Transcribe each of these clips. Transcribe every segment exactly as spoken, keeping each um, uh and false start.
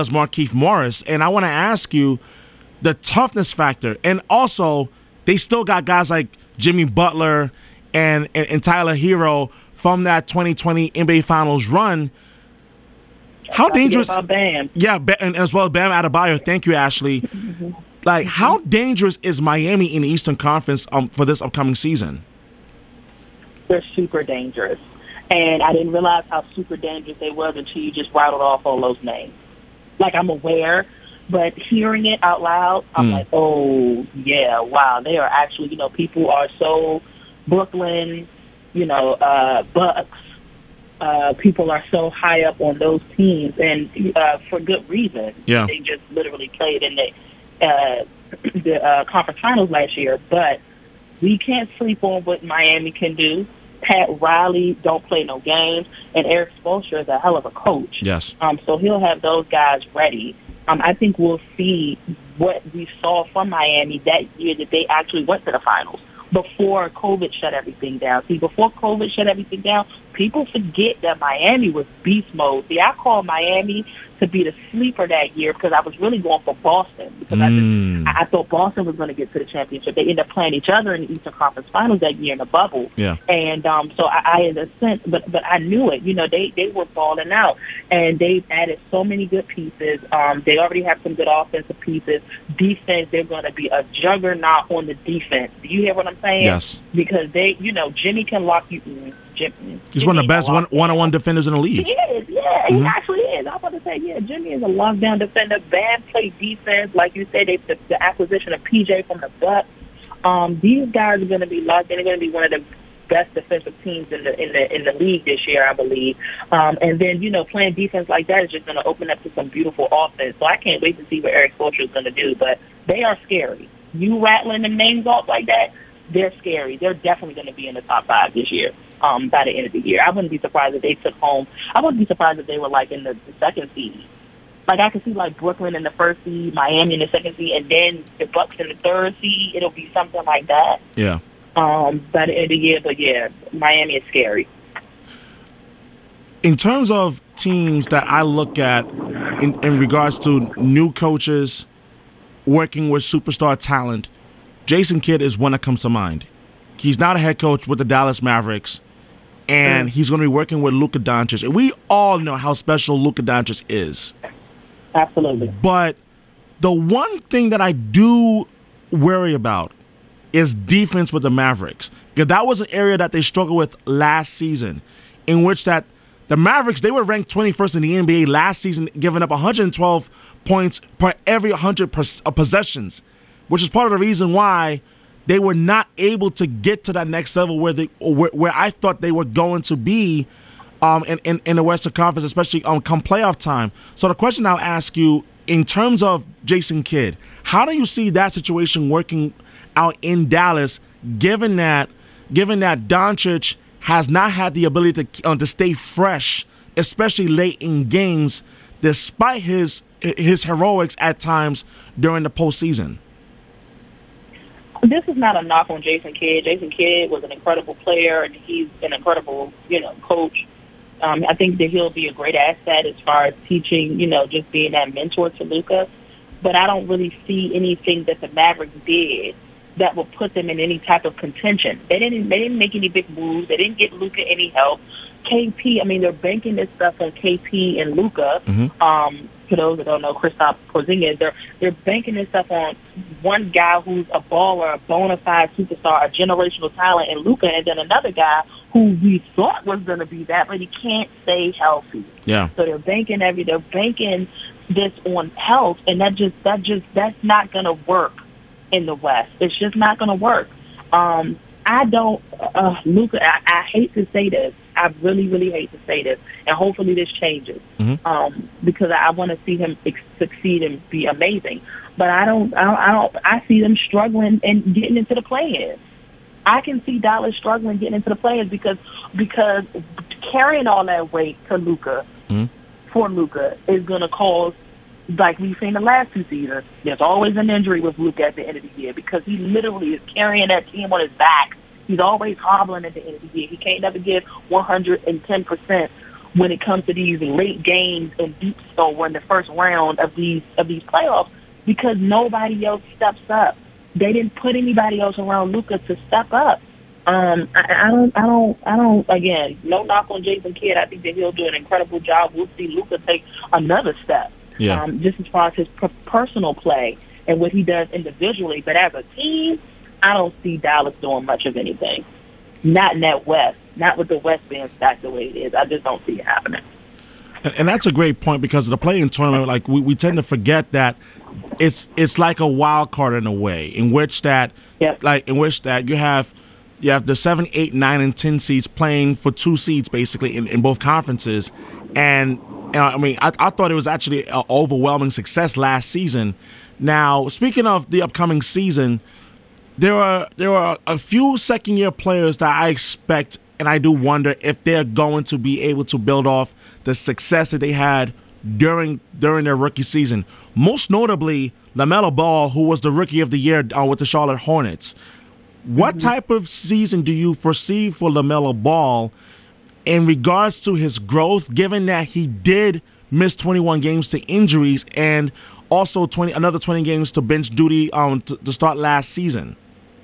Markieff Morris. And I want to ask you the toughness factor. And also, they still got guys like Jimmy Butler and, and, and Tyler Hero from that twenty twenty N B A Finals run. How dangerous? Bam. Yeah, and as well as Bam Adebayo. Thank you, Ashley. Like, how dangerous is Miami in the Eastern Conference um, for this upcoming season? They're super dangerous. And I didn't realize how super dangerous they was until you just rattled off all those names. Like, I'm aware, but hearing it out loud, I'm mm. like, oh, yeah, wow. They are actually, you know, people are so Brooklyn, you know, uh, Bucks. Uh, people are so high up on those teams, and uh, for good reason. Yeah. They just literally played in the, uh, the uh, conference finals last year. But we can't sleep on what Miami can do. Pat Riley don't play no games, and Eric Spoelstra is a hell of a coach. Yes. Um, so he'll have those guys ready. Um, I think we'll see what we saw from Miami that year that they actually went to the finals before COVID shut everything down. See, before COVID shut everything down, people forget that Miami was beast mode. See, I call Miami to be the sleeper that year because I was really going for Boston because mm. I just I thought Boston was going to get to the championship. They ended up playing each other in the Eastern Conference Finals that year in the bubble. Yeah. And um, so I, I, in a sense, but but I knew it. You know, they they were falling out, and they've added so many good pieces. Um, they already have some good offensive pieces. Defense, they're going to be a juggernaut on the defense. Do you hear what I'm saying? Yes. Because they, you know, Jimmy can lock you. Jimmy, He's one of the best one, one-on-one defenders in the league. He is, yeah, mm-hmm. he actually is. I was about to say, yeah, Jimmy is a lockdown defender. Bam play defense, like you said. They, the, the acquisition of P J from the Bucks. Um, these guys are going to be locked in. They're going to be one of the best defensive teams in the in the in the league this year, I believe. Um, and then, you know, playing defense like that is just going to open up to some beautiful offense. So I can't wait to see what Eric Spoelstra is going to do. But they are scary. You rattling them names off like that, they're scary. They're definitely going to be in the top five this year. Um, by the end of the year, I wouldn't be surprised if they took home. I wouldn't be surprised if they were like in the, the second seed. Like I could see like Brooklyn in the first seed, Miami in the second seed, and then the Bucks in the third seed. It'll be something like that. Yeah. Um, by the end of the year, but yeah, Miami is scary. In terms of teams that I look at in, in regards to new coaches working with superstar talent, Jason Kidd is one that comes to mind. He's not a head coach with the Dallas Mavericks, and he's going to be working with Luka Doncic. And we all know how special Luka Doncic is. Absolutely. But the one thing that I do worry about is defense with the Mavericks, because that was an area that they struggled with last season, in which that the Mavericks, they were ranked twenty-first in the N B A last season, giving up one hundred twelve points per every one hundred possessions, which is part of the reason why they were not able to get to that next level where they where, where I thought they were going to be um, in, in, in the Western Conference, especially um, come playoff time. So the question I'll ask you, in terms of Jason Kidd, how do you see that situation working out in Dallas, given that given that Doncic has not had the ability to uh, to stay fresh, especially late in games, despite his his heroics at times during the postseason? This is not a knock on Jason Kidd. Jason Kidd was an incredible player, and he's an incredible, you know, coach. Um, I think that he'll be a great asset as far as teaching, you know, just being that mentor to Luka. But I don't really see anything that the Mavericks did that will put them in any type of contention. They didn't. They didn't make any big moves. They didn't get Luka any help. K P. I mean, they're banking this stuff on K P and Luka. Mm-hmm. Um, for those that don't know, Kristaps Porzingis, they're they're banking this stuff on one guy who's a baller, a bona fide superstar, a generational talent, and Luka, and then another guy who we thought was going to be that, but he can't stay healthy. Yeah. So they're banking every. They're banking this on health, and that just that just that's not going to work in the West. It's just not going to work. Um, I don't, uh, Luka. I, I hate to say this. I really, really hate to say this, and hopefully this changes mm-hmm. um, because I want to see him ex- succeed and be amazing. But I don't, I don't, I don't. I see them struggling and getting into the play-ins. I can see Dallas struggling getting into the play-ins because because carrying all that weight to Luka mm-hmm. for Luka is going to cause, like we've seen the last two seasons, there's always an injury with Luka at the end of the year because he literally is carrying that team on his back. He's always hobbling at the end of the year. He can't never give one hundred ten percent when it comes to these late games and deep or in the first round of these of these playoffs because nobody else steps up. They didn't put anybody else around Luka to step up. Um, I, I don't, I don't, I don't. Again, no knock on Jason Kidd. I think that he'll do an incredible job. We'll see Luka take another step, yeah. um, just as far as his per- personal play and what he does individually. But as a team, I don't see Dallas doing much of anything. Not in that West. Not with the West being stacked the way it is. I just don't see it happening. And, and that's a great point because of the play-in tournament, like we, we tend to forget that it's it's like a wild card in a way, in which that yep. like in which that you have you have the seven, eight, nine, and ten seeds playing for two seeds basically in, in both conferences. And uh, I mean, I, I thought it was actually an overwhelming success last season. Now, speaking of the upcoming season, there are there are a few second-year players that I expect, and I do wonder if they're going to be able to build off the success that they had during during their rookie season. Most notably, LaMelo Ball, who was the Rookie of the Year uh, with the Charlotte Hornets. What mm-hmm. type of season do you foresee for LaMelo Ball in regards to his growth, given that he did miss twenty-one games to injuries and also twenty another twenty games to bench duty um, to, to start last season?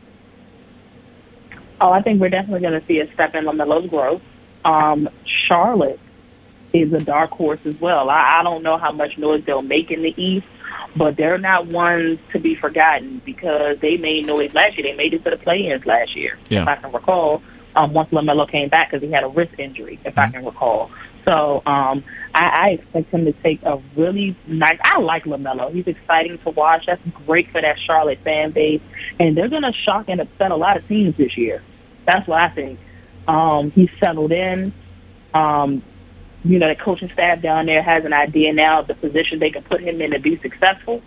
Oh, I think we're definitely going to see a step in LaMelo's growth. Um, Charlotte is a dark horse as well. I, I don't know how much noise they'll make in the East, but they're not ones to be forgotten because they made noise last year. They made it to the play-ins last year, yeah. if I can recall, um, once LaMelo came back because he had a wrist injury, if mm-hmm. I can recall. So um, I, I expect him to take a really nice – I like LaMelo. He's exciting to watch. That's great for that Charlotte fan base. And they're going to shock and upset a lot of teams this year. That's what I think. Um, he's settled in. Um, you know, the coaching staff down there has an idea now of the position they can put him in to be successful.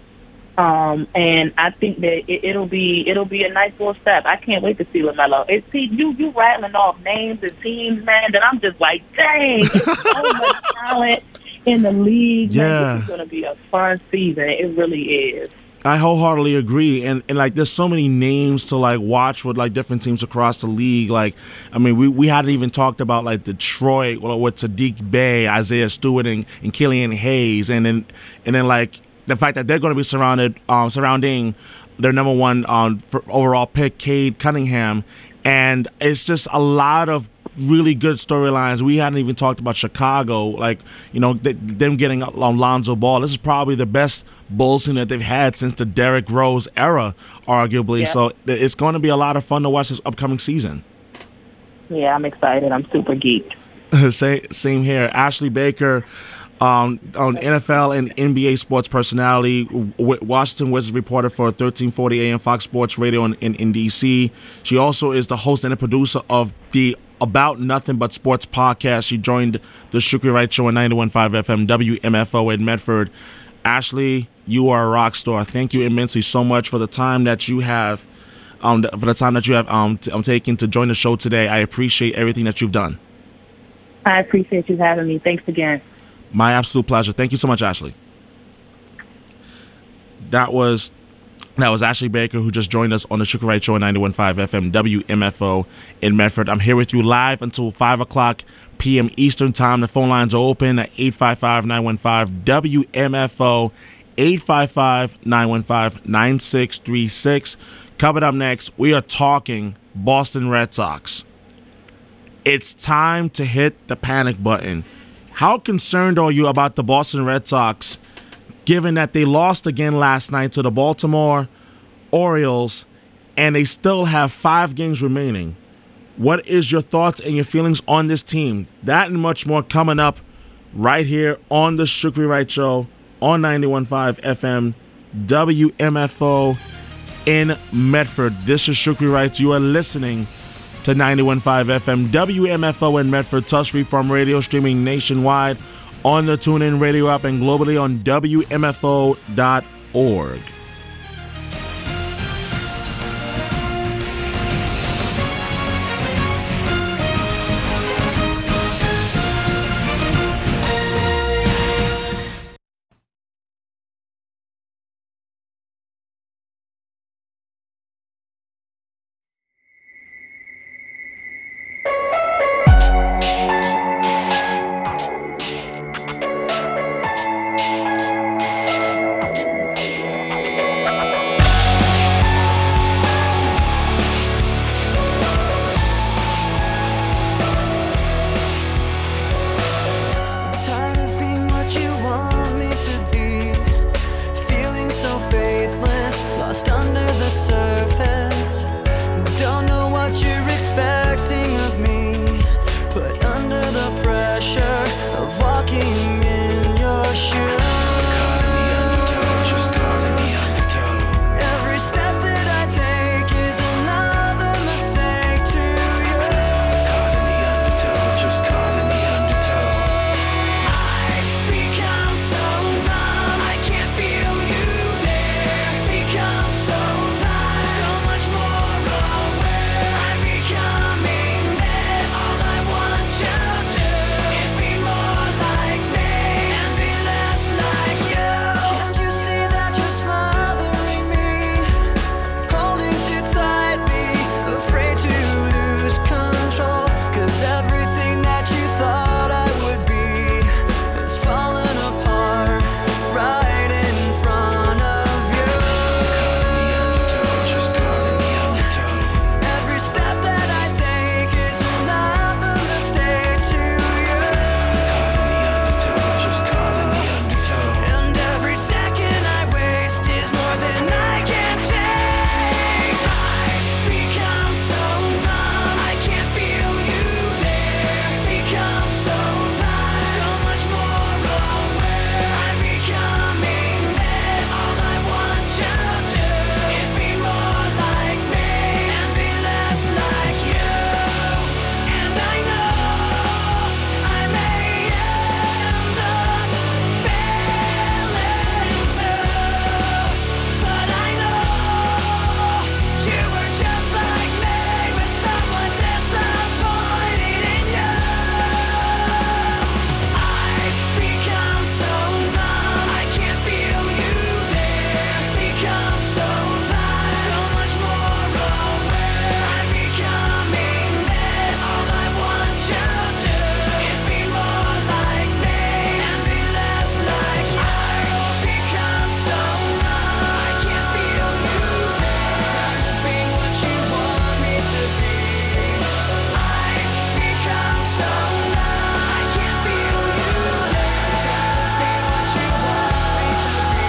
Um, and I think that it, it'll be it'll be a nice little step. I can't wait to see LaMelo. It's, see, you you rattling off names and teams, man, that I'm just like, dang, there's so much talent in the league. Yeah. Man, this is going to be a fun season. It really is. I wholeheartedly agree, and and like there's so many names to like watch with like different teams across the league. Like, I mean, we, we hadn't even talked about like Detroit well, with Sadiq Bey, Isaiah Stewart, and, and Killian Hayes, and then and then like the fact that they're going to be surrounded um, surrounding their number one um, overall pick, Cade Cunningham, and it's just a lot of really good storylines. We hadn't even talked about Chicago, like, you know, th- them getting Lonzo Ball. This is probably the best Bulls team that they've had since the Derrick Rose era, arguably. Yeah. So it's going to be a lot of fun to watch this upcoming season. Yeah, I'm excited. I'm super geeked. Same here. Ashley Baker, um, on N F L and N B A sports personality, w- Washington Wizards reporter for thirteen forty A M Fox Sports Radio in, in, in D C. She also is the host and the producer of the About Nothing But Sports podcast. She joined the Shukri Wright Show on ninety-one point five F M W M F O in Medford. Ashley, you are a rock star. Thank you immensely so much for the time that you have, um, for the time that you have um, t- um taken to join the show today. I appreciate everything that you've done. I appreciate you having me. Thanks again. My absolute pleasure. Thank you so much, Ashley. That was that was Ashley Baker, who just joined us on the Shukri Wright Show on ninety-one point five F M W M F O in Medford. I'm here with you live until five o'clock p.m. Eastern Time. The phone lines are open at eight five five, nine one five, W M F O, eight five five, nine one five, nine six three six. Coming up next, we are talking Boston Red Sox. It's time to hit the panic button. How concerned are you about the Boston Red Sox, given that they lost again last night to the Baltimore Orioles, and they still have five games remaining? What is your thoughts and your feelings on this team? That and much more coming up right here on the Shukri Wright Show on ninety-one point five F M W M F O in Medford. This is Shukri Wright. You are listening to ninety-one point five F M W M F O in Medford, touch-free from radio, streaming nationwide on the TuneIn Radio app and globally on W M F O dot org. so faithless, lost under the surface. Don't know what you're expecting of me, but under the pressure of walking in your shoes. Every step that I take is another mistake to you. Caught in the undertow, just caught in the undertow. I've become so numb, I can't feel you there. Become so tired, so much more aware. I'm becoming this. All I want you to do is be more like me and be less like you. Can't you see that you're smothering me? Holding too tightly, afraid to lose control. Cause everything that you thought I would be is falling apart right in front of you. Caught in the undertow, just caught in the undertow. Every step that I take is another mistake to you. Caught in the undertow, just caught in the undertow. And every second I waste is more than I can take. I've become so numb, I can't feel you there. Become so tired, so much more aware. I'm becoming this. All I want you to do is be more like me and be less like you. And I know I may end up failing too, but I know you were just like me, with someone disappointed in you. I've become so numb, I can't feel you there. Become so tired, so much more aware. I'm becoming this. All I want you to do is be more like me and be less like you. I've become so numb, I can't feel you there. Time to be what you want me to be. I've become so numb, I can't feel you there. Time to be what you want me to be.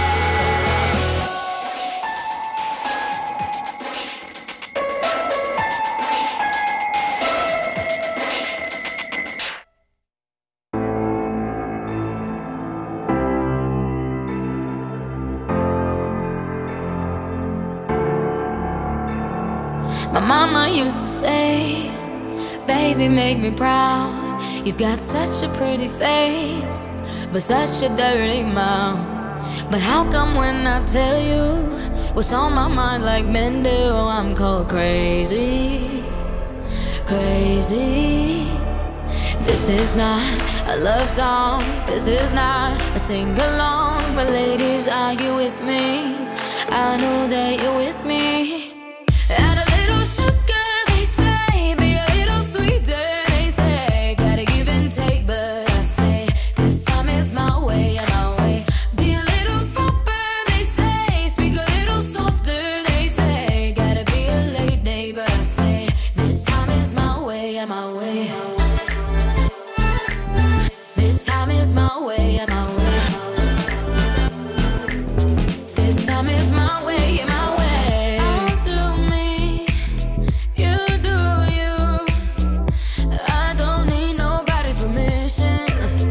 My mama used to say, baby, make me proud. You've got such a pretty face, but such a dirty mouth. But how come when I tell you what's on my mind like men do, I'm called crazy, crazy? This is not a love song, this is not a sing-along. But ladies, are you with me? I know that you're with me. Add a little sugar, they say, be a little sweeter, they say. Gotta give and take, but I say, this time is my way, and my way. Be a little proper, they say, speak a little softer, they say. Gotta be a late day, but I say, this time is my way, and my way. This time is my way, and my way. This time is my way, and my way. I'll do me, you do you. I don't need nobody's permission.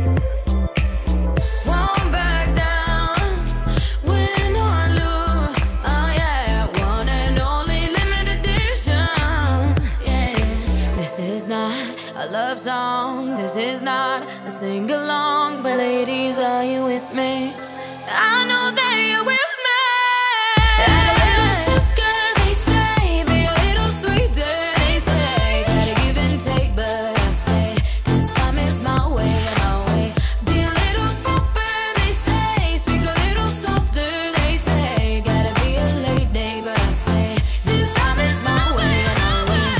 Won't back down, win or lose. Oh yeah, one and only limited edition. Yeah, this is not a love song, this is not a sing-along. But ladies, are you with me? I know that you're with me. Add a little sugar, they say, be a little sweeter, they say. Gotta give and take, but I say, this time is my way, and my way. Be a little proper, they say, speak a little softer, they say. Gotta be a late day, but I say, this time is my way, and my way.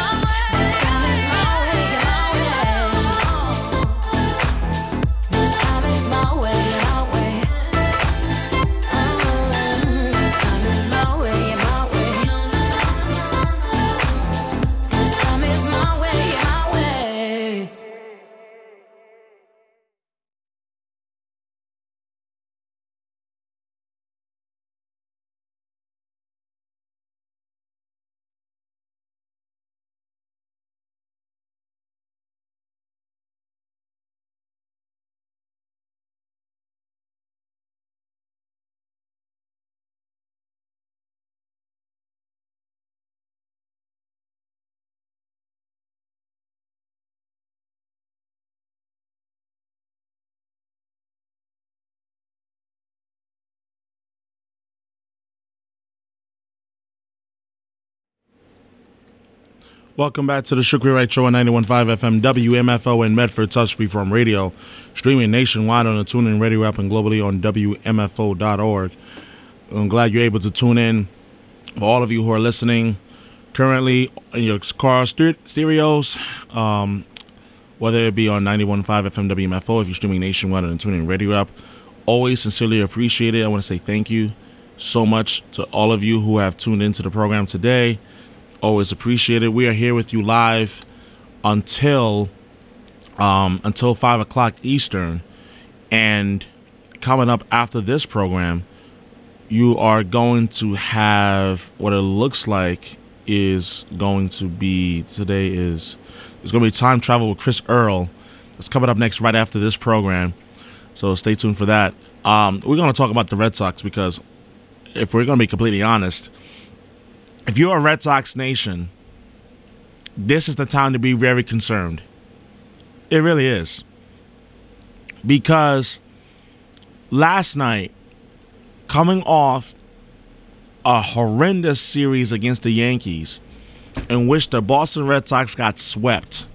This time is my way, and my way. This time Welcome back to the Shukri Wright Show on ninety-one point five F M W M F O in Medford, Touch Freeform Radio, streaming nationwide on the TuneIn Radio app and globally on W M F O dot org. I'm glad you're able to tune in. For all of you who are listening currently in your car stereos, um, whether it be on ninety-one point five F M W M F O, if you're streaming nationwide on the TuneIn Radio app, always sincerely appreciate it. I want to say thank you so much to all of you who have tuned into the program today. Always appreciate it. We are here with you live until um, until five o'clock Eastern. And coming up after this program, you are going to have what it looks like is going to be, today is, it's going to be Time Travel with Chris Earl. It's coming up next right after this program. So stay tuned for that. Um, we're going to talk about the Red Sox because if we're going to be completely honest, if you're a Red Sox nation, this is the time to be very concerned. It really is. Because last night, coming off a horrendous series against the Yankees, in which the Boston Red Sox got swept,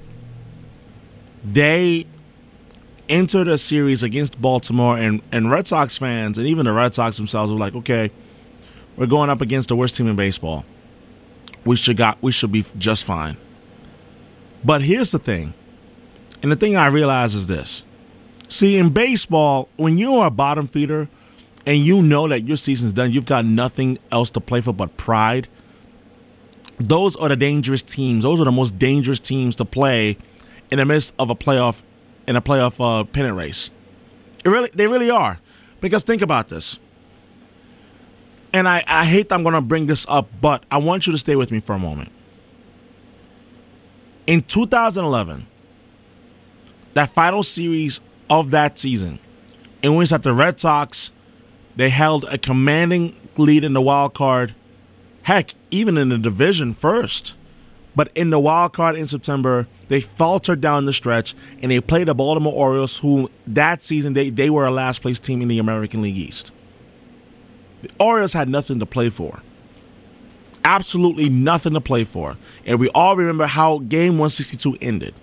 they entered a series against Baltimore, and, and Red Sox fans, and even the Red Sox themselves, were like, okay, we're going up against the worst team in baseball. We should got we should be just fine. But here's the thing. And the thing I realize is this. See, in baseball, when you're a bottom feeder and you know that your season's done, you've got nothing else to play for but pride, those are the dangerous teams. Those are the most dangerous teams to play in the midst of a playoff in a playoff uh, pennant race. It really they really are. Because think about this. And I, I hate that I'm going to bring this up, but I want you to stay with me for a moment. In two thousand eleven, that final series of that season, in which that the Red Sox, they held a commanding lead in the wild card, heck, even in the division first. But in the wild card in September, they faltered down the stretch, and they played the Baltimore Orioles, who that season, they, they were a last place team in the American League East. The Orioles had nothing to play for. Absolutely nothing to play for. And we all remember how game one sixty-two ended.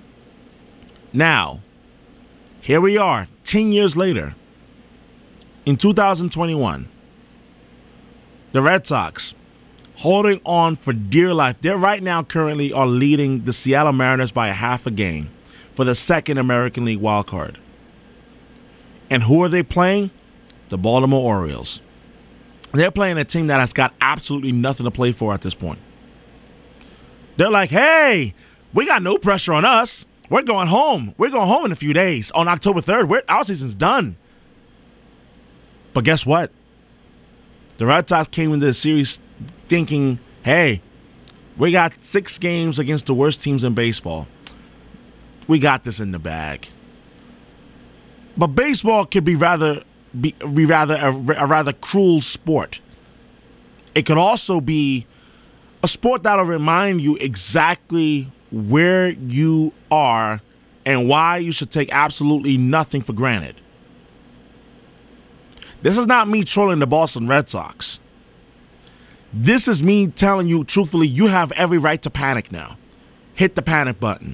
Now, here we are, ten years later. In two thousand twenty-one, the Red Sox, holding on for dear life. They right now currently are leading the Seattle Mariners by a half a game for the second American League wild card. And who are they playing? The Baltimore Orioles. They're playing a team that has got absolutely nothing to play for at this point. They're like, hey, we got no pressure on us. We're going home. We're going home in a few days. On October third, we're, our season's done. But guess what? The Red Sox came into the series thinking, hey, we got six games against the worst teams in baseball. We got this in the bag. But baseball could be rather be, be rather a, a rather cruel sport. It could also be a sport that'll remind you exactly where you are and why you should take absolutely nothing for granted. This is not me trolling the Boston Red Sox. This is me telling you truthfully, you have every right to panic now. Hit the panic button.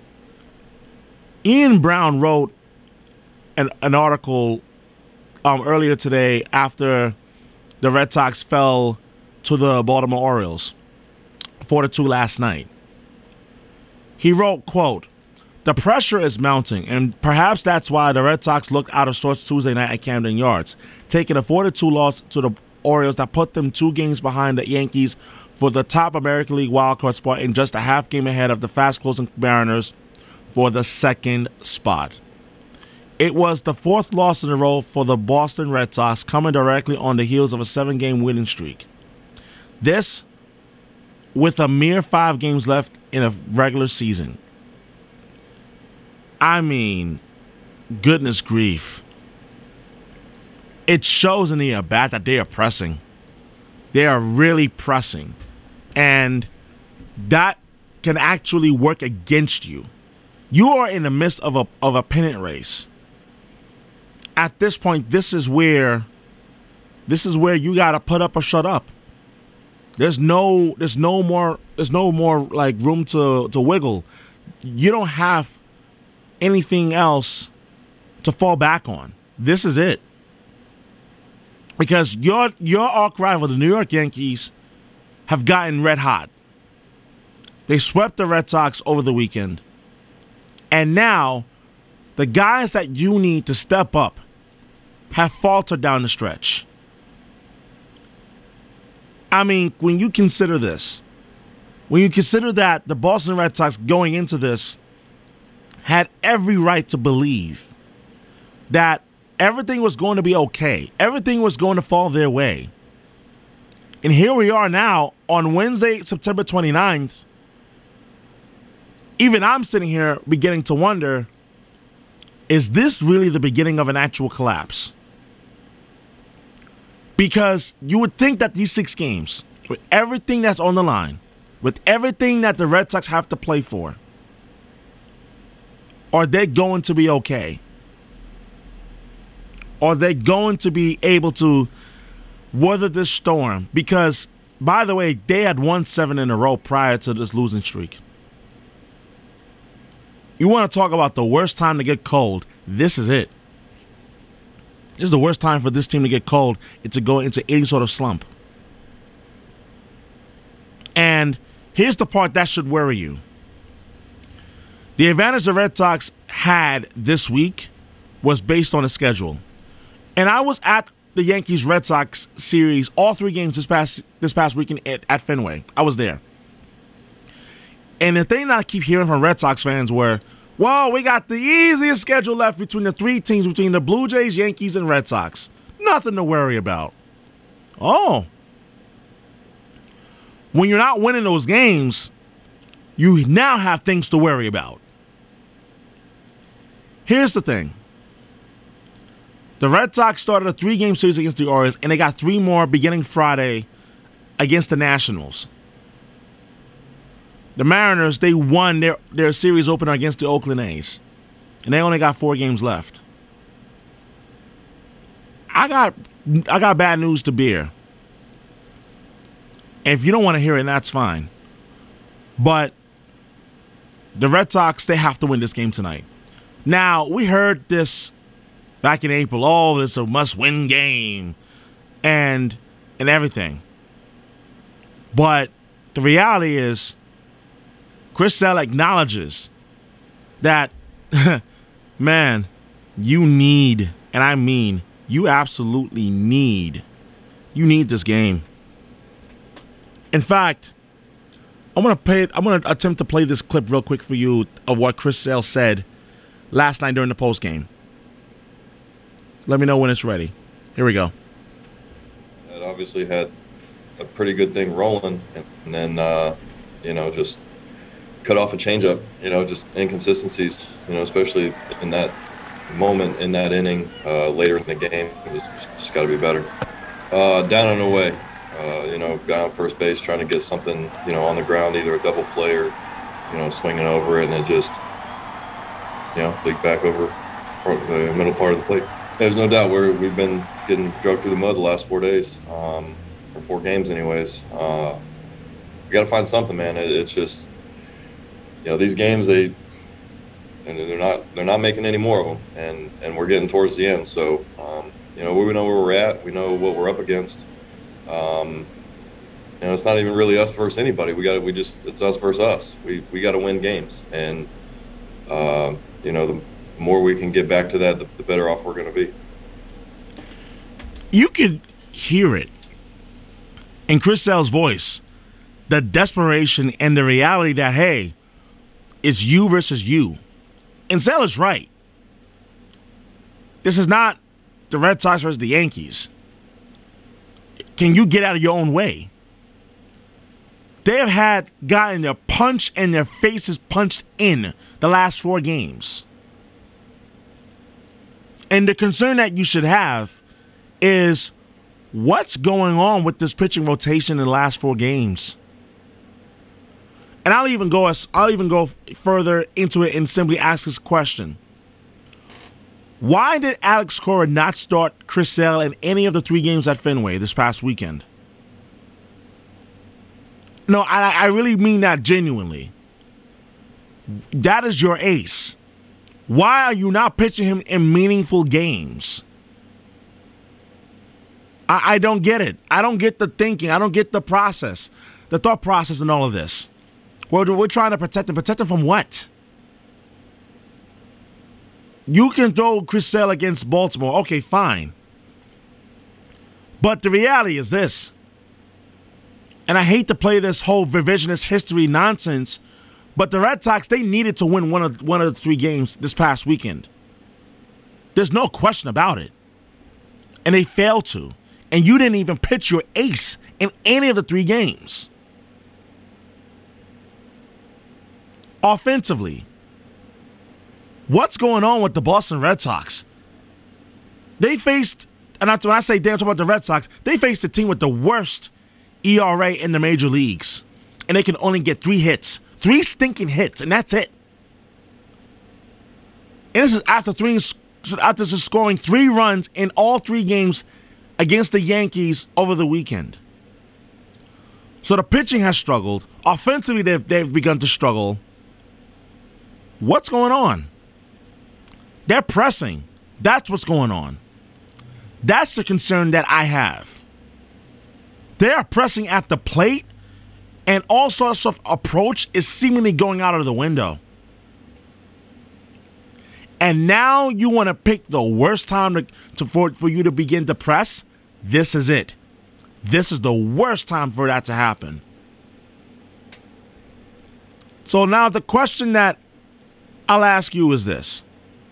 Ian Brown wrote an, an article um, earlier today after the Red Sox fell to the Baltimore Orioles four to two last night. He wrote, quote, "The pressure is mounting, and perhaps that's why the Red Sox looked out of sorts Tuesday night at Camden Yards, taking a four to two loss to the Orioles that put them two games behind the Yankees for the top American League wildcard spot and just a half game ahead of the fast-closing Mariners for the second spot. It was the fourth loss in a row for the Boston Red Sox, coming directly on the heels of a seven-game winning streak. This, with a mere five games left in a regular season. I mean, goodness grief. It shows in the at-bat that they are pressing. They are really pressing. And that can actually work against you. You are in the midst of a of a pennant race. At this point, this is where this is where you gotta put up or shut up. There's no there's no more there's no more like room to to wiggle. You don't have anything else to fall back on. This is it. Because your your arch rival, the New York Yankees, have gotten red hot. They swept the Red Sox over the weekend. And now, the guys that you need to step up have faltered down the stretch. I mean, when you consider this, when you consider that the Boston Red Sox going into this had every right to believe that everything was going to be okay. Everything was going to fall their way. And here we are now on Wednesday, September twenty-ninth. Even I'm sitting here beginning to wonder, is this really the beginning of an actual collapse? Because you would think that these six games, with everything that's on the line, with everything that the Red Sox have to play for, are they going to be okay? Are they going to be able to weather this storm? Because, by the way, they had won seven in a row prior to this losing streak. You want to talk about the worst time to get cold? This is it. This is the worst time for this team to get cold. It's to go into any sort of slump. And here's the part that should worry you. The advantage the Red Sox had this week was based on the schedule. And I was at the Yankees-Red Sox series, all three games this past this past weekend at, at Fenway. I was there. And the thing that I keep hearing from Red Sox fans were, well, we got the easiest schedule left between the three teams, between the Blue Jays, Yankees, and Red Sox. Nothing to worry about. Oh. When you're not winning those games, you now have things to worry about. Here's the thing. The Red Sox started a three-game series against the Orioles, and they got three more beginning Friday against the Nationals. The Mariners, they won their, their series opener against the Oakland A's, and they only got four games left. I got I got bad news to bear. And if you don't want to hear it, that's fine. But the Red Sox, they have to win this game tonight. Now, we heard this back in April. Oh, it's a must-win game and and everything. But the reality is, Chris Sale acknowledges that, man, you need, and I mean, you absolutely need, you need this game. In fact, I'm gonna play. I'm gonna attempt to play this clip real quick for you of what Chris Sale said last night during the post game. Let me know when it's ready. Here we go. It obviously had a pretty good thing rolling, and then uh, you know just cut off a changeup. You know, just inconsistencies. You know, especially in that moment in that inning uh, later in the game, it was just got to be better. Uh, down and away. Uh, you know, guy on first base trying to get something, you know, on the ground, either a double play or, you know, swinging over it, and then just, you know, leak back over front, the middle part of the plate. There's no doubt we're, we've been getting dragged through the mud the last four days, um, or four games anyways. Uh, we got to find something, man. It, it's just, you know, these games, they, and they're not, they're not making any more of them, and, and we're getting towards the end. So, um, you know, we know where we're at. We know what we're up against. Um, you know, it's not even really us versus anybody. We got we just it's us versus us. We we got to win games, and uh, you know, the more we can get back to that, the, the better off we're going to be. You could hear it in Chris Sale's voice, the desperation and the reality that, hey, it's you versus you. And Sale is right. This is not the Red Sox versus the Yankees. Can you get out of your own way? They have had gotten their punch and their faces punched in the last four games. And the concern that you should have is what's going on with this pitching rotation in the last four games. And I'll even go as I'll even go further into it and simply ask this question. Why did Alex Cora not start Chris Sale in any of the three games at Fenway this past weekend? No, I, I really mean that genuinely. That is your ace. Why are you not pitching him in meaningful games? I, I don't get it. I don't get the thinking. I don't get the process, the thought process in all of this. We're, we're trying to protect him. Protect him from what? You can throw Chris Sale against Baltimore. Okay, fine. But the reality is this. And I hate to play this whole revisionist history nonsense, but the Red Sox, they needed to win one of one of the three games this past weekend. There's no question about it. And they failed to. And you didn't even pitch your ace in any of the three games. Offensively, what's going on with the Boston Red Sox? They faced, and when I say damn talk about the Red Sox, they faced a team with the worst E R A in the major leagues. And they can only get three hits. Three stinking hits, and that's it. And this is after three after just scoring three runs in all three games against the Yankees over the weekend. So the pitching has struggled. Offensively, they've, they've begun to struggle. What's going on? They're pressing. That's what's going on. That's the concern that I have. They are pressing at the plate, and all sorts of approach is seemingly going out of the window. And now you want to pick the worst time to, to for, for you to begin to press? This is it. This is the worst time for that to happen. So now the question that I'll ask you is this.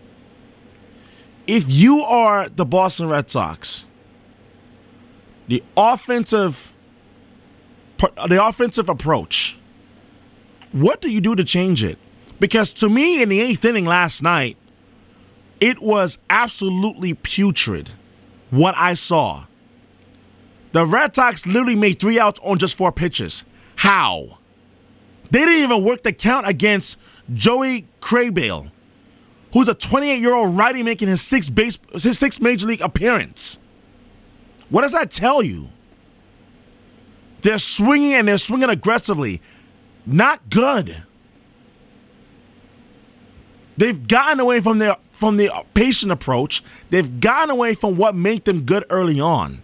If you are the Boston Red Sox, the offensive the offensive approach, what do you do to change it? Because to me, in the eighth inning last night, it was absolutely putrid what I saw. The Red Sox literally made three outs on just four pitches. How? They didn't even work the count against Joey Krehbiel, who's a twenty-eight-year-old righty making his sixth base, his sixth major league appearance. What does that tell you? They're swinging and they're swinging aggressively. Not good. They've gotten away from their from the patient approach. They've gotten away from what made them good early on.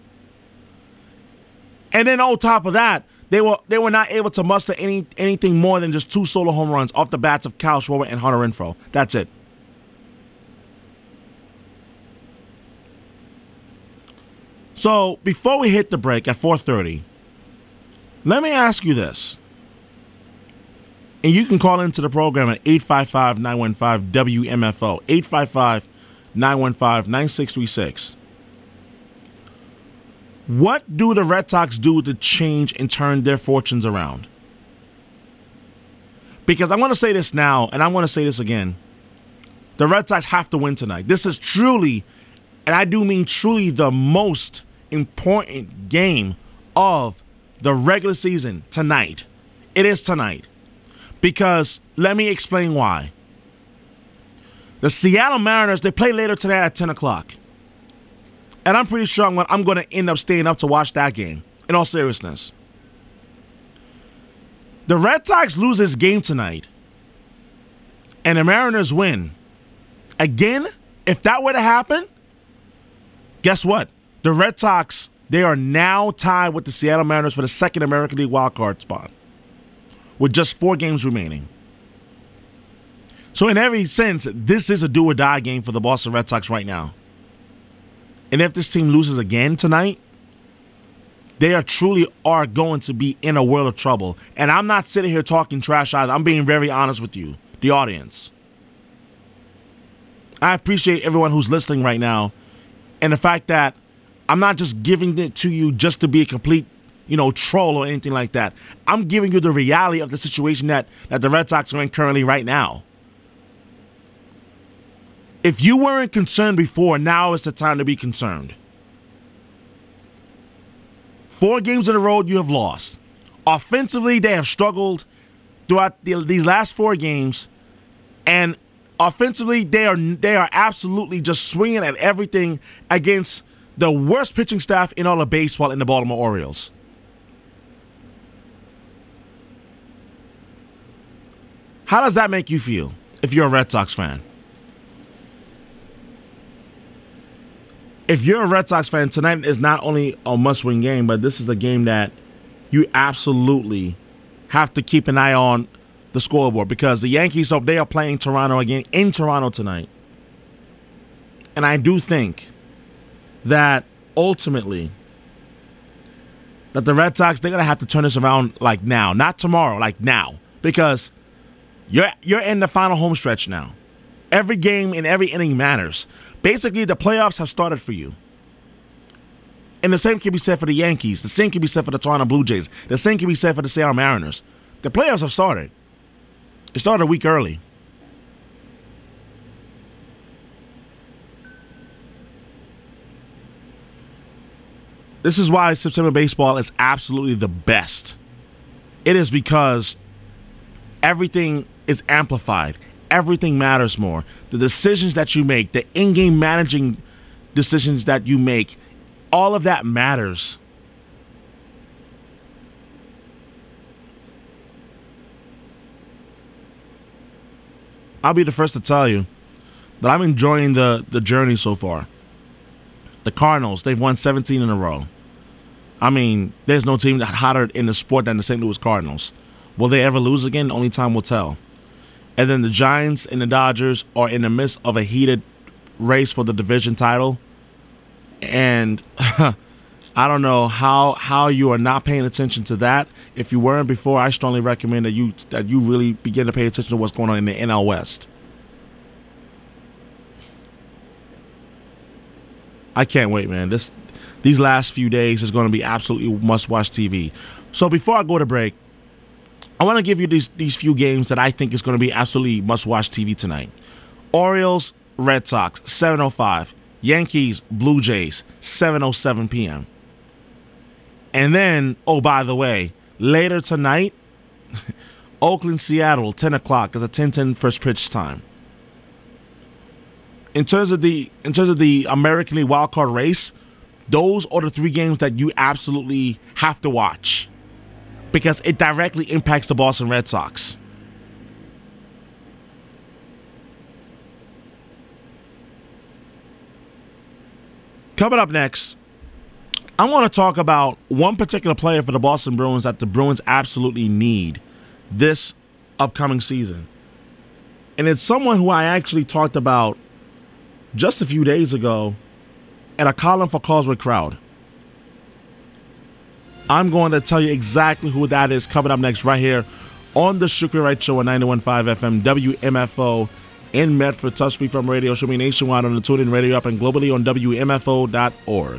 And then on top of that, they were they were not able to muster any anything more than just two solo home runs off the bats of Kyle Schwarber and Hunter Renfroe. That's it. So before we hit the break at four thirty, let me ask you this. And you can call into the program at eight five five, nine one five, W M F O, eight five five, nine one five, nine six three six. What do the Red Sox do to change and turn their fortunes around? Because I want to say this now, and I want to say this again. The Red Sox have to win tonight. This is truly, and I do mean truly, the most important game of the regular season tonight. It is tonight. Because let me explain why. The Seattle Mariners, they play later today at ten o'clock. And I'm pretty sure I'm going, I'm going to end up staying up to watch that game, in all seriousness. The Red Sox lose this game tonight, and the Mariners win. Again, if that were to happen, guess what? The Red Sox, they are now tied with the Seattle Mariners for the second American League wildcard spot, with just four games remaining. So in every sense, this is a do-or-die game for the Boston Red Sox right now. And if this team loses again tonight, they are truly are going to be in a world of trouble. And I'm not sitting here talking trash either. I'm being very honest with you, the audience. I appreciate everyone who's listening right now. And the fact that I'm not just giving it to you just to be a complete, you know, troll or anything like that. I'm giving you the reality of the situation that, that the Red Sox are in currently right now. If you weren't concerned before, now is the time to be concerned. Four games in a row you have lost. Offensively, they have struggled throughout the, these last four games. And offensively, they are they are absolutely just swinging at everything against the worst pitching staff in all of baseball in the Baltimore Orioles. How does that make you feel if you're a Red Sox fan? If you're a Red Sox fan, tonight is not only a must-win game, but this is a game that you absolutely have to keep an eye on the scoreboard, because the Yankees, so they are playing Toronto again in Toronto tonight. And I do think that ultimately that the Red Sox, they're going to have to turn this around like now, not tomorrow, like now, because you're you're in the final home stretch now. Every game and every inning matters. Basically, the playoffs have started for you. And the same can be said for the Yankees. The same can be said for the Toronto Blue Jays. The same can be said for the Seattle Mariners. The playoffs have started. It started a week early. This is why September baseball is absolutely the best. It is because everything is amplified. Everything matters more. The decisions that you make, the in-game managing decisions that you make, all of that matters. I'll be the first to tell you that I'm enjoying the, the journey so far. The Cardinals, they've won seventeen in a row. I mean, there's no team hotter in the sport than the Saint Louis Cardinals. Will they ever lose again? Only time will tell. And then the Giants and the Dodgers are in the midst of a heated race for the division title. And I don't know how how you are not paying attention to that. If you weren't before, I strongly recommend that you that you really begin to pay attention to what's going on in the N L West. I can't wait, man. This these last few days is going to be absolutely must-watch T V. So before I go to break, I want to give you these these few games that I think is going to be absolutely must-watch T V tonight. Orioles, Red Sox, seven oh five. Yankees, Blue Jays, seven oh seven p.m. And then, oh, by the way, later tonight, Oakland, Seattle, ten o'clock is a ten ten first pitch time. In terms of the in terms of the American League wildcard race, those are the three games that you absolutely have to watch, because it directly impacts the Boston Red Sox. Coming up next, I want to talk about one particular player for the Boston Bruins that the Bruins absolutely need this upcoming season. And it's someone who I actually talked about just a few days ago at a column for Causeway Crowd. I'm going to tell you exactly who that is coming up next right here on the Shukri Wright Show on ninety-one point five F M W M F O in Medford, touch-free from radio. Show me nationwide on the TuneIn Radio app and globally on W M F O dot org.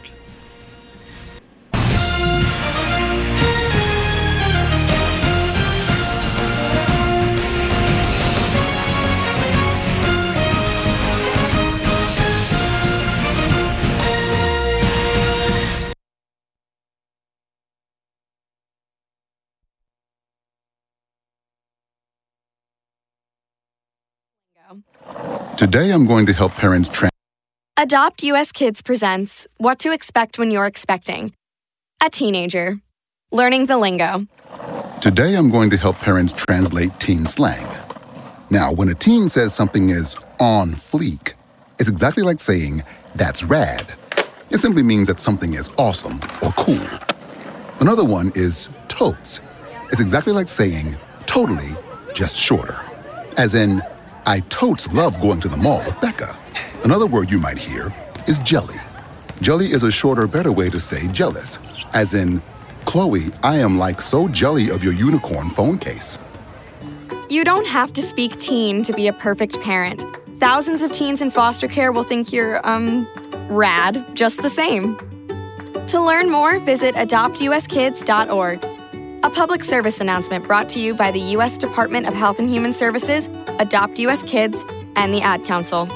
Today I'm going to help parents trans- Adopt U S Kids presents What to Expect When You're Expecting. A teenager. Learning the lingo. Today I'm going to help parents translate teen slang. Now, when a teen says something is on fleek, it's exactly like saying, that's rad. It simply means that something is awesome or cool. Another one is totes. It's exactly like saying, totally, just shorter. As in, I totes love going to the mall with Becca. Another word you might hear is jelly. Jelly is a shorter, better way to say jealous. As in, Chloe, I am like so jelly of your unicorn phone case. You don't have to speak teen to be a perfect parent. Thousands of teens in foster care will think you're, um, rad just the same. To learn more, visit adopt u s kids dot org. A public service announcement brought to you by the U S Department of Health and Human Services, Adopt U S Kids, and the Ad Council.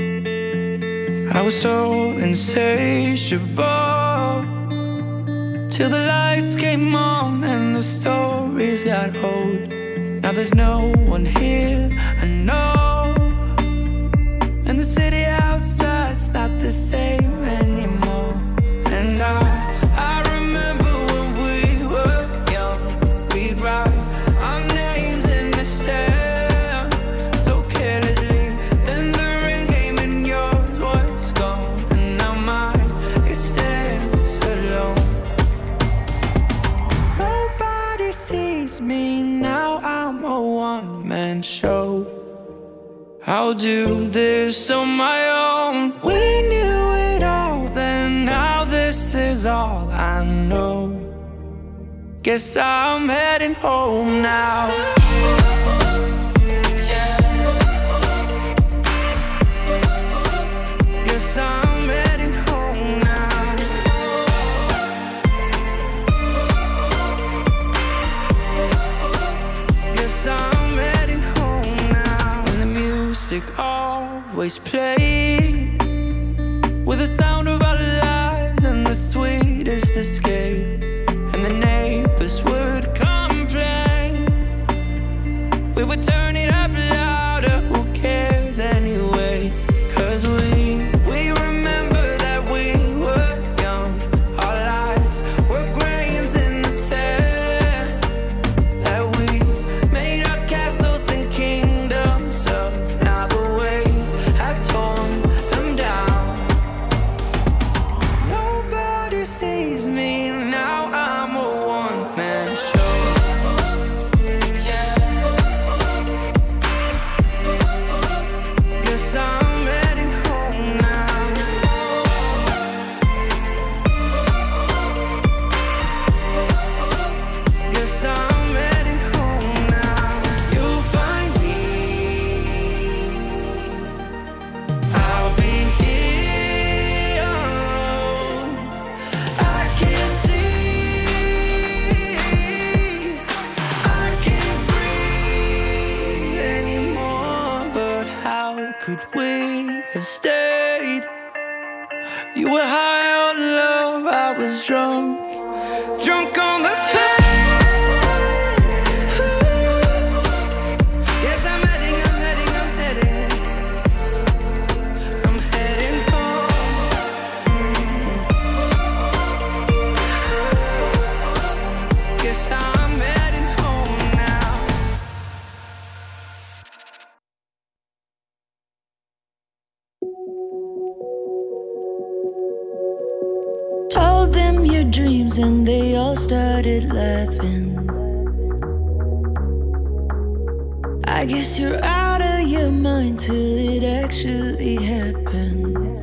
I was so insatiable till the lights came on and the stories got old. Now there's no one here, I know, and the city outside's not the same anymore. And I, I remember when we were young, we'd write our names in the sand so carelessly. Then the rain came and yours was gone, and now mine, it stands alone. Nobody sees me now, I'm a one-man show. I'll do this on my own. We knew it all then, now this is all I know. Guess I'm heading home now. Guess I'm heading home now. Guess I'm heading home now. And the music always played with the sound of our lives and the sweetest escape. And the neighbors would complain, we would turn it up louder, who cares anyway? Cause we, we remember that we were young, our lives were grains in the sand, that we made our castles and kingdoms up. Now the waves have torn them down. Nobody sees me now, I'm a one-man show. Guess I'm heading home now. Guess I'm heading home now. You'll find me, I'll be here. I can't see, I can't breathe anymore. But how could we have stayed? You were high on love, I was drunk, drunk on the pain. Yes, I'm heading, I'm heading, I'm heading, I'm heading home. Guess I'm heading home now. Told them your dreams and they all started laughing. I guess you're out of your mind till it actually happens.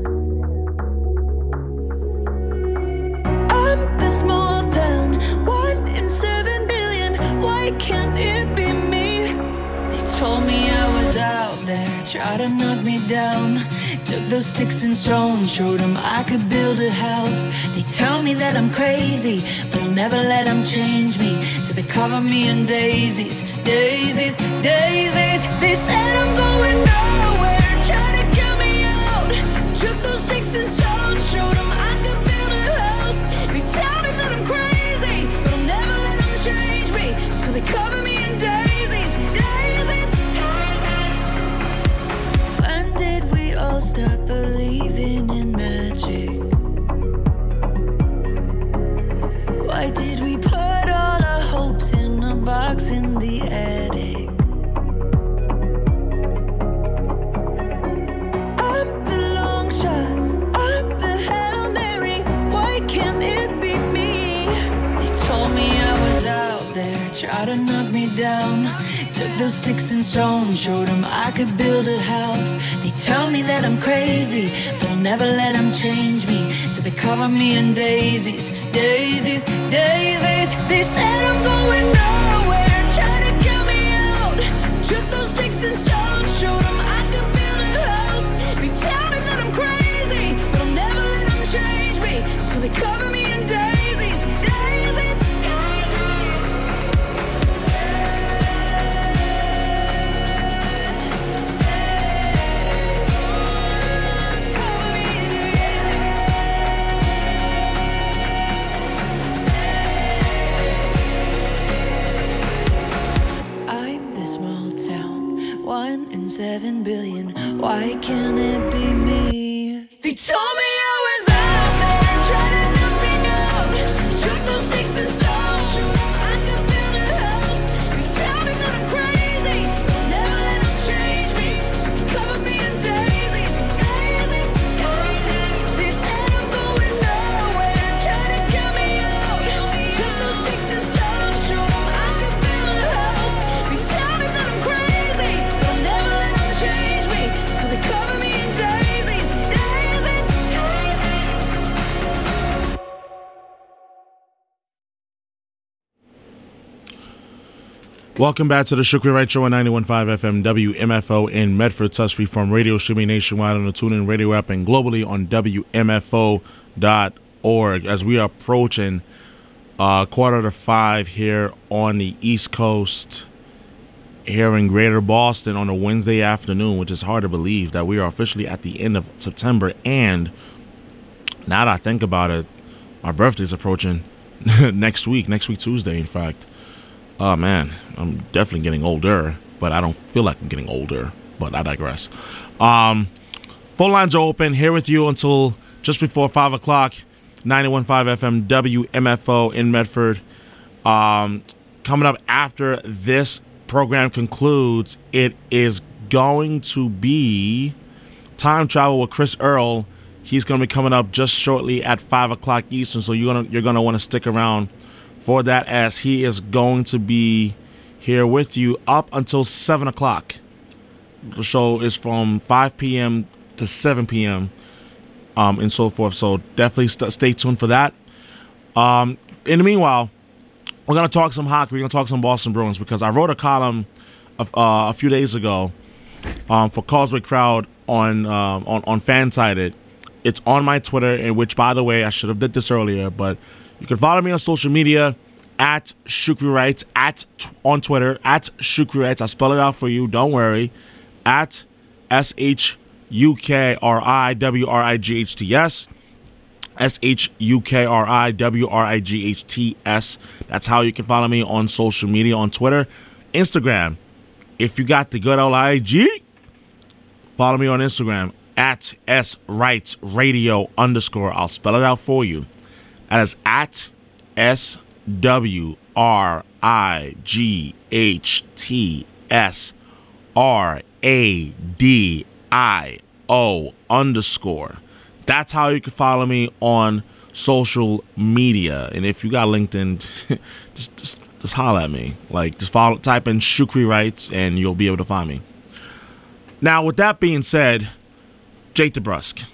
I'm the small town, one in seven billion. Why can't it be me? They told me I was out there, tried to knock me down. Took those sticks and stones, showed them I could build a house. They tell me that I'm crazy, but I'll never let them change me. So they cover me in daisies, daisies, daisies. They said I'm going nowhere, tried to get me out. Took those sticks and stones, showed them I could build a house. They tell me that I'm crazy, but I'll never let them change me. So they cover me in daisies, daisies, daisies. When did we all stop believing in magic? Why did we put all our hopes in a box in the attic? I'm the long shot, I'm the Hail Mary. Why can't it be me? They told me I was out there, tried to knock me down. Took those sticks and stones, showed them I could build a house. They tell me that I'm crazy, but I'll never let them change me. So they cover me in daisies, daisies, daisies. They said I'm going nowhere, tried to get me out. Took those sticks and stones, showed them I could build a house. They tell me that I'm crazy, but I'll never let them change me. So they cover me in daisies, daisies, daisies. Cover me in daisies. can it be me? They told me I was out there trying to let me know. Took those sticks and stones, shoot them, I could build a house. They tell me that I'm crazy, never let them change me. So they cover me in daisies, daisies, daisies. They said I'm going nowhere, trying to kill me out. Took those sticks and stones, shoot them, I could build a house. They tell me that I'm crazy, but never let them change me. So they cover me in daisies, daisies, daisies. Welcome back to the Shukri Wright Show on ninety-one point five F M W M F O in Medford, Touch Freeform Radio, streaming nationwide on the TuneIn Radio app and globally on W M F O dot org. As we are approaching uh, quarter to five here on the East Coast, here in Greater Boston on a Wednesday afternoon, which is hard to believe that we are officially at the end of September. And now that I think about it, my birthday's approaching next week, next week Tuesday, in fact. Oh, man, I'm definitely getting older, but I don't feel like I'm getting older, but I digress. Um, phone lines are open, here with you until just before five o'clock, ninety-one point five F M W M F O in Medford. Um, coming up after this program concludes, it is going to be Time Travel with Chris Earl. He's going to be coming up just shortly at five o'clock Eastern, so you're going to you're going to want to stick around for that, as he is going to be here with you up until seven o'clock. The show is from five p.m. to seven p.m. Um, and so forth. So definitely st- stay tuned for that. Um, in the meanwhile, we're going to talk some hockey. We're going to talk some Boston Bruins, because I wrote a column of, uh, a few days ago um, for Causeway Crowd on, um, on, on Fansided. It's on my Twitter, in which, by the way, I should have did this earlier, but you can follow me on social media at Shukri Wrights, at on Twitter, at Shukri Wrights. I spell it out for you. Don't worry. At S H U K R I W R I G H T S. S H U K R I W R I G H T S. That's how you can follow me on social media, on Twitter. Instagram, if you got the good old I G, follow me on Instagram at S Wrights Radio underscore. I'll spell it out for you. That is at S W R I G H T S R A D I O underscore. That's how you can follow me on social media. And if you got LinkedIn, just just just holler at me. Like, just follow, type in Shukri Wrights, and you'll be able to find me. Now, with that being said, Jake DeBrusk.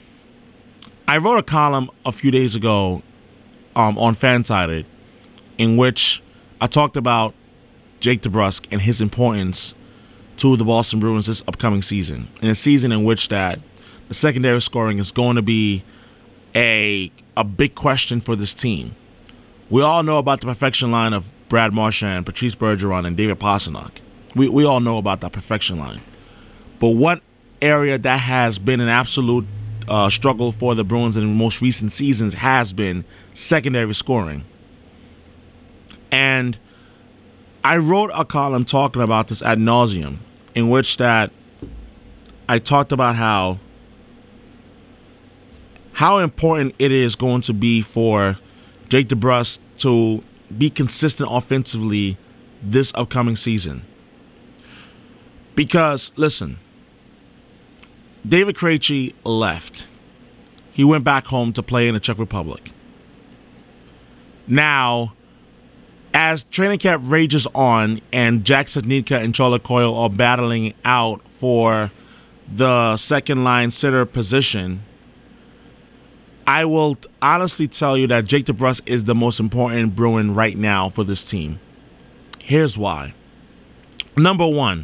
I wrote a column a few days ago Um, on Fansided, in which I talked about Jake DeBrusk and his importance to the Boston Bruins this upcoming season, in a season in which that the secondary scoring is going to be a a big question for this team. We all know about the perfection line of Brad Marchand, Patrice Bergeron, and David Pastrnak. We we all know about that perfection line. But what area that has been an absolute Uh, struggle for the Bruins in the most recent seasons has been secondary scoring. And I wrote a column talking about this ad nauseum, in which that I talked about how how important it is going to be for Jake DeBrusk to be consistent offensively this upcoming season. Because, listen, David Krejci left. He went back home to play in the Czech Republic. Now, as training camp rages on and Jack Sednica and Charlie Coyle are battling out for the second line center position, I will honestly tell you that Jake DeBrusk is the most important Bruin right now for this team. Here's why. Number one,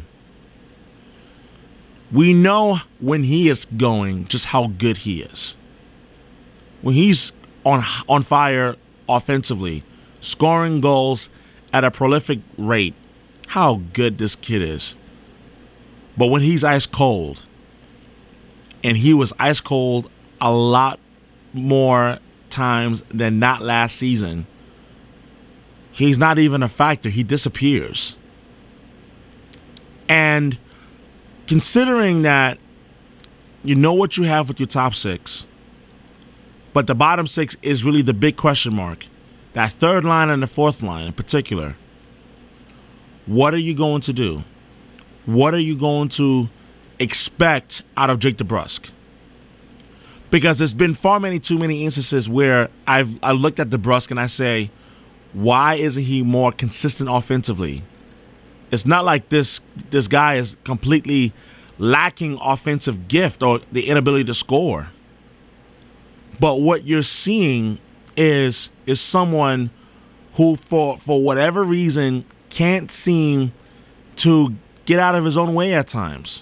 we know when he is going just how good he is. When he's on on fire offensively, scoring goals at a prolific rate, how good this kid is. But when he's ice cold, and he was ice cold a lot more times than not last season, he's not even a factor. He disappears. And considering that you know what you have with your top six, but the bottom six is really the big question mark. That third line and the fourth line in particular. What are you going to do? What are you going to expect out of Jake DeBrusk? Because there's been far many too many instances where I've I looked at DeBrusk and I say, why isn't he more consistent offensively? It's not like this this guy is completely lacking offensive gift or the inability to score. But what you're seeing is is someone who for for whatever reason can't seem to get out of his own way at times.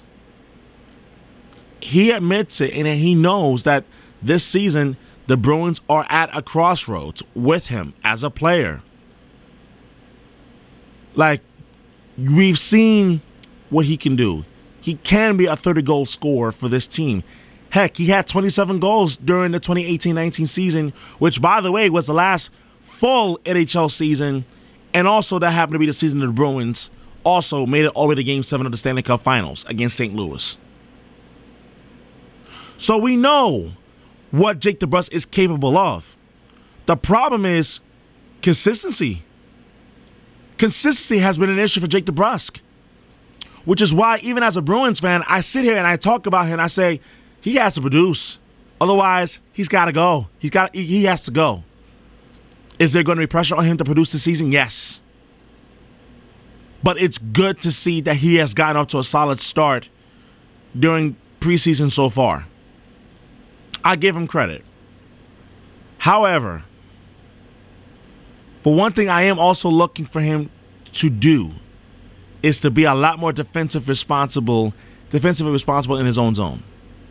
He admits it, and he knows that this season the Bruins are at a crossroads with him as a player. Like, we've seen what he can do. He can be a thirty-goal scorer for this team. Heck, he had twenty-seven goals during the twenty eighteen nineteen season, which, by the way, was the last full N H L season, and also that happened to be the season of the Bruins also made it all the way to Game seven of the Stanley Cup Finals against Saint Louis. So we know what Jake DeBrusk is capable of. The problem is consistency. Consistency has been an issue for Jake DeBrusk, which is why even as a Bruins fan, I sit here and I talk about him and I say he has to produce. Otherwise, he's got to go. He's got he has to go. Is there going to be pressure on him to produce this season? Yes. But it's good to see that he has gotten off to a solid start during preseason so far. I give him credit. However, but one thing I am also looking for him to do is to be a lot more defensive responsible, defensively responsible in his own zone.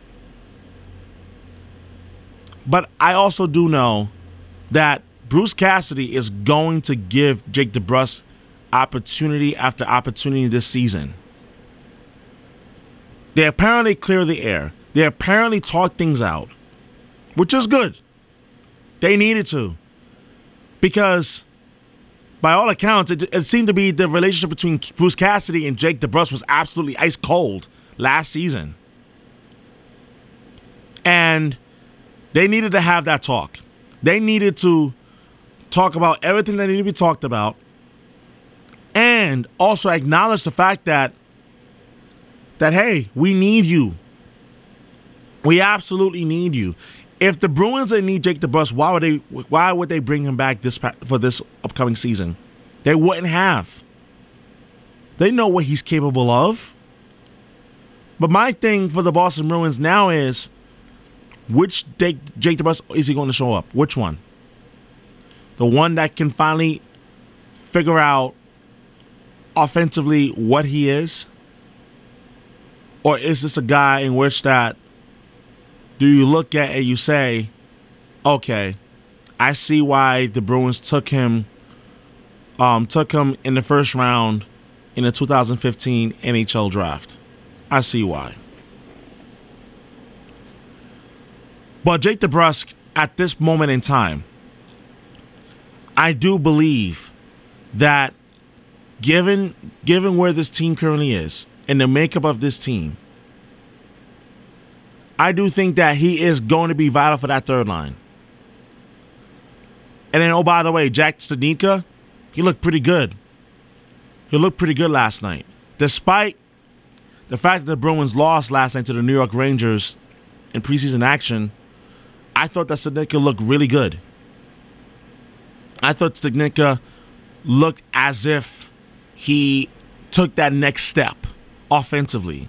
But I also do know that Bruce Cassidy is going to give Jake DeBrusk opportunity after opportunity this season. They apparently clear the air. They apparently talk things out, which is good. They needed to. Because by all accounts, it, it seemed to be the relationship between Bruce Cassidy and Jake DeBrusk was absolutely ice cold last season. And they needed to have that talk. They needed to talk about everything that needed to be talked about and also acknowledge the fact that, that hey, we need you. We absolutely need you. If the Bruins didn't need Jake DeBrusk, why would they? Why would they bring him back this for this upcoming season? They wouldn't have. They know what he's capable of. But my thing for the Boston Bruins now is, which Jake, Jake DeBrusk is he going to show up? Which one? The one that can finally figure out offensively what he is? Or is this a guy in which that do you look at and you say, okay, I see why the Bruins took him um, took him in the first round in the two thousand fifteen N H L draft. I see why. But Jake DeBrusk, at this moment in time, I do believe that given given where this team currently is and the makeup of this team, I do think that he is going to be vital for that third line. And then, oh, by the way, Jack Studnicka, he looked pretty good. He looked pretty good last night. Despite the fact that the Bruins lost last night to the New York Rangers in preseason action, I thought that Studnicka looked really good. I thought Studnicka looked as if he took that next step offensively.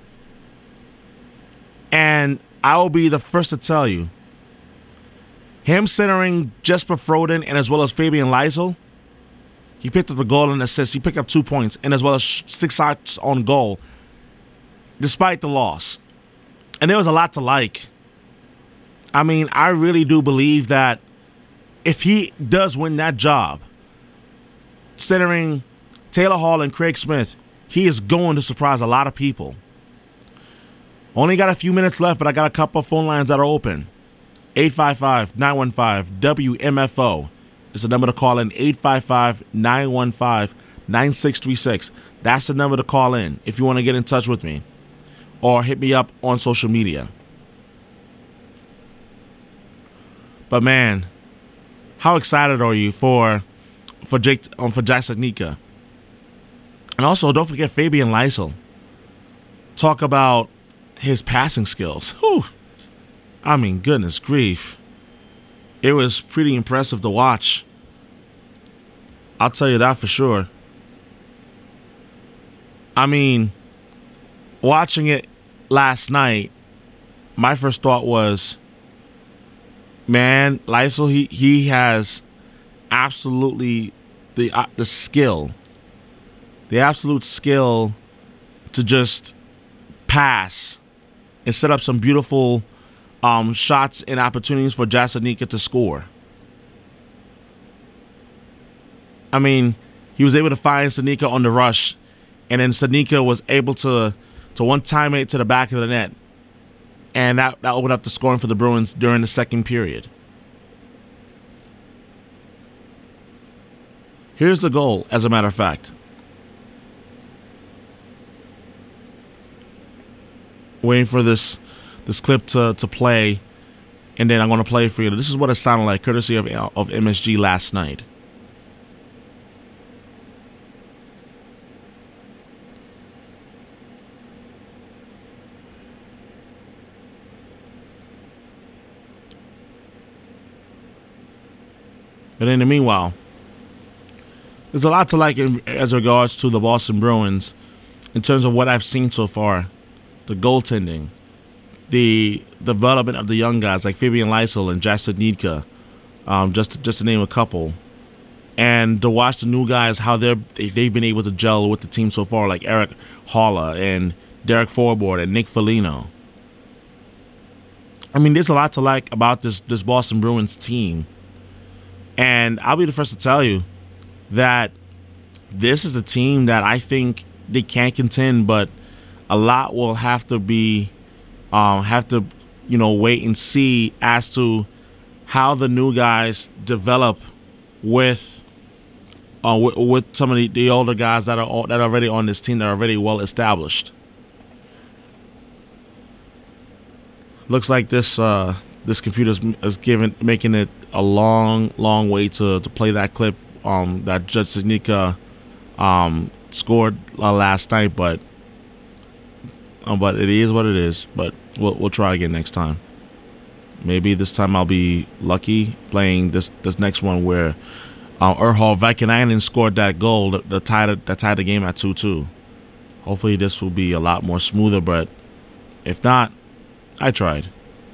And I will be the first to tell you, him centering Jesper Froden and as well as Fabian Lysell, he picked up a goal and assist. He picked up two points and as well as six shots on goal, despite the loss. And there was a lot to like. I mean, I really do believe that if he does win that job, centering Taylor Hall and Craig Smith, he is going to surprise a lot of people. Only got a few minutes left, but I got a couple of phone lines that are open. eight five five, nine one five, W M F O is the number to call in. eight five five, nine one five, nine six three six. That's the number to call in if you want to get in touch with me or hit me up on social media. But man, how excited are you for for Jake um, for Jack Studnicka? And also, don't forget Fabian Lysel. Talk about his passing skills. Whew. I mean, goodness grief. It was pretty impressive to watch. I'll tell you that for sure. I mean, watching it last night, my first thought was, man, Lysel, he, he has absolutely the uh, the skill, the absolute skill to just pass and set up some beautiful um, shots and opportunities for Jack Studnicka to score. I mean, he was able to find Studnicka on the rush, and then Studnicka was able to to one time it to the back of the net, and that, that opened up the scoring for the Bruins during the second period. Here's the goal, as a matter of fact. Waiting for this this clip to, to play, and then I'm going to play it for you. This is what it sounded like, courtesy of, of M S G last night. But in the meanwhile, there's a lot to like in, as regards to the Boston Bruins in terms of what I've seen so far. The goaltending, the development of the young guys like Fabian Lysel and Jack Studnicka, um, just, to, just to name a couple. And to watch the new guys, how they're, they've been able to gel with the team so far, like Eric Haula and Derek Forbort and Nick Foligno. I mean, there's a lot to like about this, this Boston Bruins team. And I'll be the first to tell you that this is a team that I think they can contend, but a lot will have to be, um, have to, you know, wait and see as to how the new guys develop with, uh, with, with some of the, the older guys that are that are already on this team that are already well established. Looks like this uh, this computer is giving making it a long, long way to, to play that clip um, that Judge Studnicka um, scored uh, last night, but uh, but it is what it is. But we'll we'll try again next time. Maybe this time I'll be lucky playing this this next one where uh, Urhal Vaakanainen scored that goal that, that tied that tied the game at two two. Hopefully this will be a lot more smoother, but if not, I tried.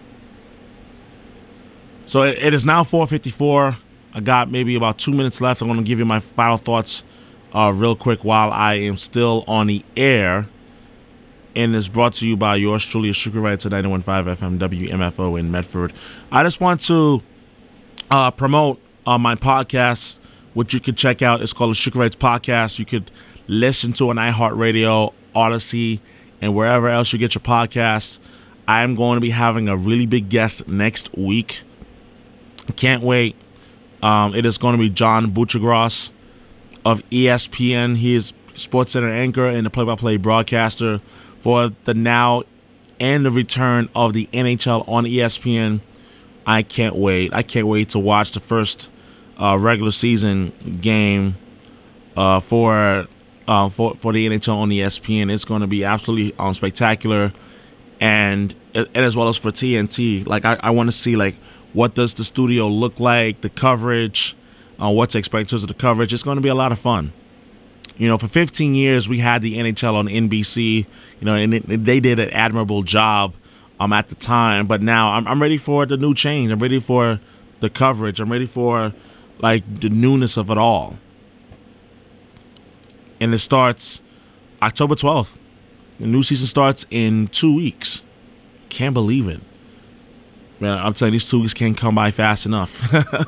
So it, it is now four fifty-four. I got maybe about two minutes left. I'm going to give you my final thoughts uh, real quick while I am still on the air. And it's brought to you by yours truly, Sugar Rights at ninety-one point five F M W M F O in Medford. I just want to uh, promote uh, my podcast, which you could check out. It's called the Sugar Rights Podcast. You could listen to on iHeartRadio, Odyssey, and wherever else you get your podcast. I am going to be having a really big guest next week. Can't wait. Um, it is going to be John Buccigross of E S P N. He is SportsCenter anchor and the play-by-play broadcaster for the now and the return of the N H L on E S P N. I can't wait. I can't wait to watch the first uh, regular season game uh, for uh, for for the N H L on E S P N. It's going to be absolutely um, spectacular, and, and as well as for T N T. Like I, I want to see like what does the studio look like, the coverage, uh, what to expect in terms of the coverage. It's going to be a lot of fun. You know, for fifteen years, we had the N H L on N B C, you know, and it, they did an admirable job um, at the time. But now I'm, I'm ready for the new change. I'm ready for the coverage. I'm ready for, like, the newness of it all. And it starts October twelfth. The new season starts in two weeks. Can't believe it. Man, I'm telling you, these two weeks can't come by fast enough.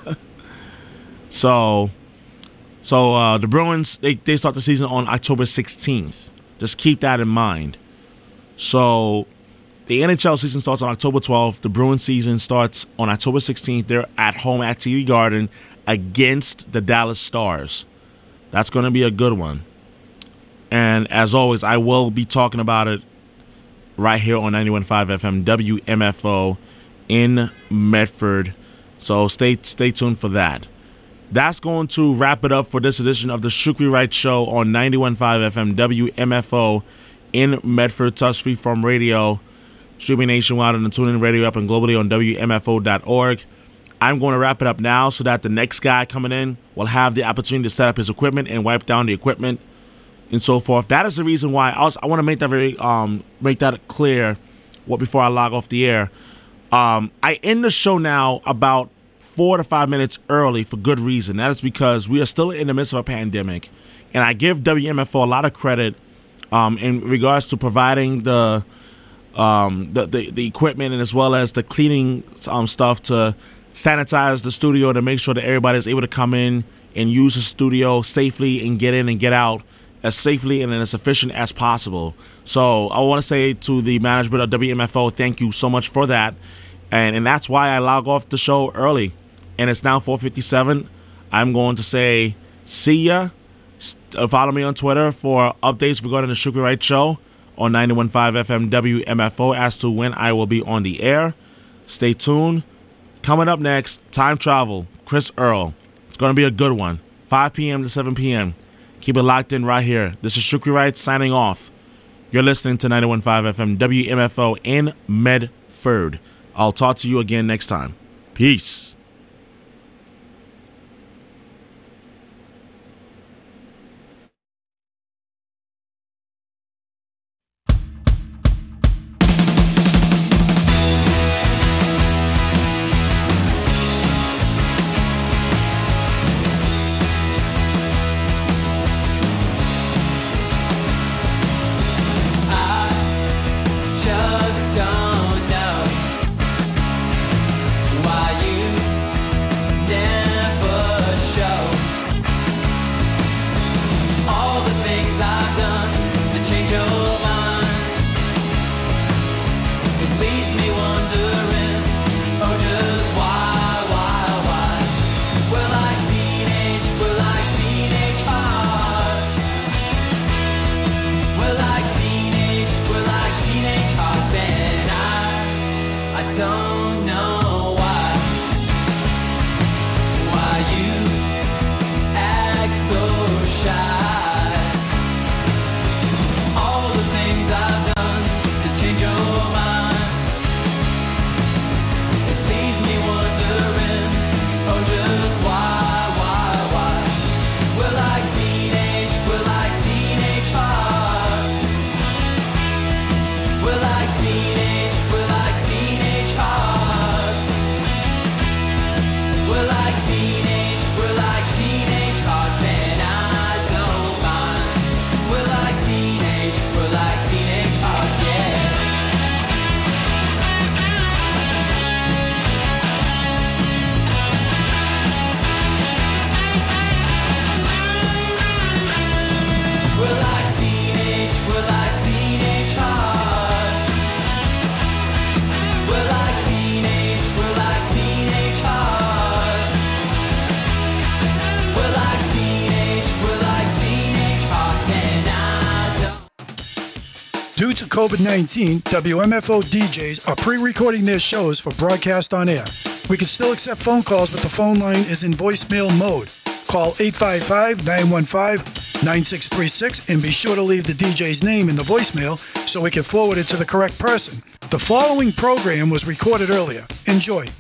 so... So uh, the Bruins, they, they start the season on October sixteenth. Just keep that in mind. So the N H L season starts on October twelfth. The Bruins season starts on October sixteenth. They're at home at T D Garden against the Dallas Stars. That's going to be a good one. And as always, I will be talking about it right here on ninety-one point five F M W M F O in Medford. So stay stay tuned for that. That's going to wrap it up for this edition of the Shukri Wright Show on ninety-one point five F M W M F O in Medford, Touch Freeform Radio, streaming nationwide on the TuneIn Radio app and globally on W M F O dot org. I'm going to wrap it up now so that the next guy coming in will have the opportunity to set up his equipment and wipe down the equipment and so forth. That is the reason why I, was, I want to make that very um make that clear. What before I log off the air, um, I end the show now about four to five minutes early for good reason. That is because we are still in the midst of a pandemic, and I give W M F O a lot of credit um, in regards to providing the, um, the the the equipment and as well as the cleaning um, stuff to sanitize the studio to make sure that everybody is able to come in and use the studio safely and get in and get out as safely and as efficient as possible. So I want to say to the management of W M F O, thank you so much for that. And and that's why I log off the show early. And it's now four fifty-seven. I'm going to say see ya. Follow me on Twitter for updates regarding the Shukri Wright Show on ninety-one point five F M W M F O as to when I will be on the air. Stay tuned. Coming up next, Time Travel, Chris Earl. It's going to be a good one. five p.m. to seven p.m. Keep it locked in right here. This is Shukri Wright signing off. You're listening to ninety-one point five F M W M F O in Medford. I'll talk to you again next time. Peace. Just don't know why you never show all the things I've done to change your mind. It leaves me wondering, oh, just why, why, why? We're like teenage, we're like teenage hearts. We're like teenage, we're like teenage hearts, and I, I don't know why, why you act so shy. All the things I've done to change your mind, it leaves me wondering, oh, just why, why, why? We're like teenage, we're like teenage hearts. We're like teenage, we're like teenage hearts. We're like teenage, we're like teenage hearts, and I don't mind. We're like teenage, we're like teenage hearts, yeah. We're like teenage, we're like teenage hearts. We're like teenage, we're like teenage hearts. We're like teenage, we're like teenage hearts, and I don't. Due to COVID nineteen, W M F O D Js are pre-recording their shows for broadcast on air. We can still accept phone calls, but the phone line is in voicemail mode. Call eight five five, nine one five, nine six three six and be sure to leave the D J's name in the voicemail so we can forward it to the correct person. The following program was recorded earlier. Enjoy.